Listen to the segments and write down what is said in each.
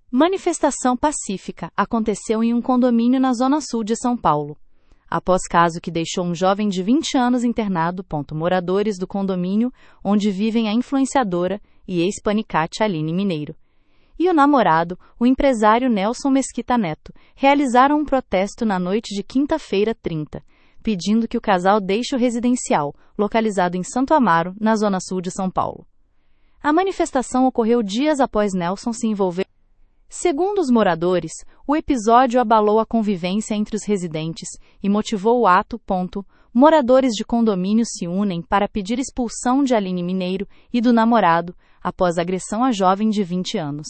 Manifestação pacífica aconteceu em um condomínio na Zona Sul de São Paulo. Após caso que deixou um jovem de 20 anos internado. Moradores do condomínio onde vivem a influenciadora e ex-panicate Aline Mineiro e o namorado, o empresário Nelson Mesquita Neto, realizaram um protesto na noite de quinta-feira 30, pedindo que o casal deixe o residencial, localizado em Santo Amaro, na Zona Sul de São Paulo. A manifestação ocorreu dias após Nelson se envolver. Segundo os moradores, o episódio abalou a convivência entre os residentes e motivou o ato. Moradores de condomínio se unem para pedir expulsão de Aline Mineiro e do namorado após agressão à jovem de 20 anos.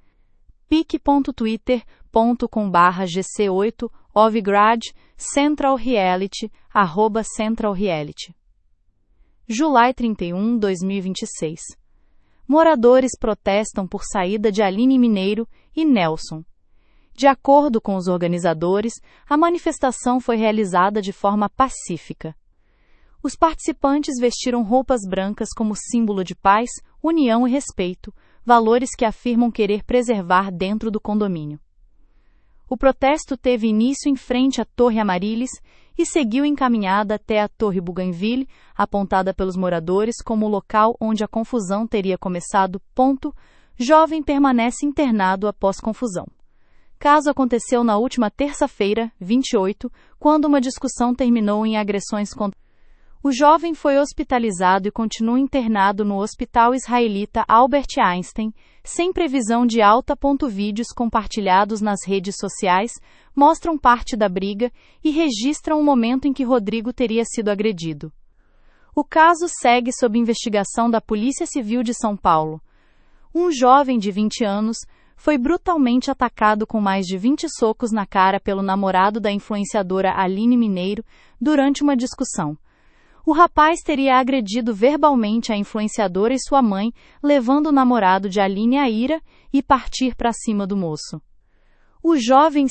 pic.twitter.com/gc8ovgrad Central Reality @CentralReality. Julho 31, 2026. Moradores protestam por saída de Aline Mineiro e Nelson. De acordo com os organizadores, a manifestação foi realizada de forma pacífica. Os participantes vestiram roupas brancas como símbolo de paz, união e respeito, valores que afirmam querer preservar dentro do condomínio. O protesto teve início em frente à Torre Amaryllis e seguiu encaminhada até a Torre Bougainville, apontada pelos moradores como o local onde a confusão teria começado. Jovem permanece internado após confusão. Caso aconteceu na última terça-feira, 28, quando uma discussão terminou em agressões contra. O jovem foi hospitalizado e continua internado no Hospital Israelita Albert Einstein, sem previsão de alta. Vídeos compartilhados nas redes sociais mostram parte da briga e registram o momento em que Rodrigo teria sido agredido. O caso segue sob investigação da Polícia Civil de São Paulo. Um jovem de 20 anos foi brutalmente atacado com mais de 20 socos na cara pelo namorado da influenciadora Aline Mineiro durante uma discussão. O rapaz teria agredido verbalmente a influenciadora e sua mãe, levando o namorado de Aline à ira e partir para cima do moço. O jovem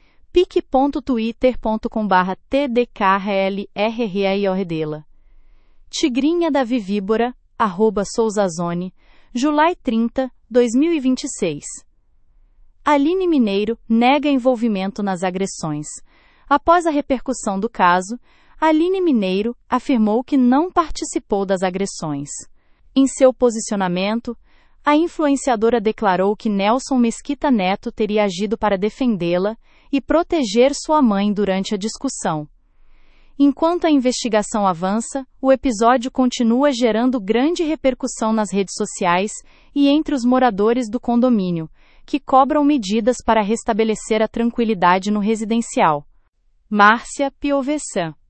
pic.twitter.com/tdkrlrraiordela. Tigrinha da Vivíbora, @Souzazone, Julho 30, 2026. Aline Mineiro nega envolvimento nas agressões. Após a repercussão do caso, Aline Mineiro afirmou que não participou das agressões. Em seu posicionamento, a influenciadora declarou que Nelson Mesquita Neto teria agido para defendê-la e proteger sua mãe durante a discussão. Enquanto a investigação avança, o episódio continua gerando grande repercussão nas redes sociais e entre os moradores do condomínio, que cobram medidas para restabelecer a tranquilidade no residencial. Márcia Piovesan.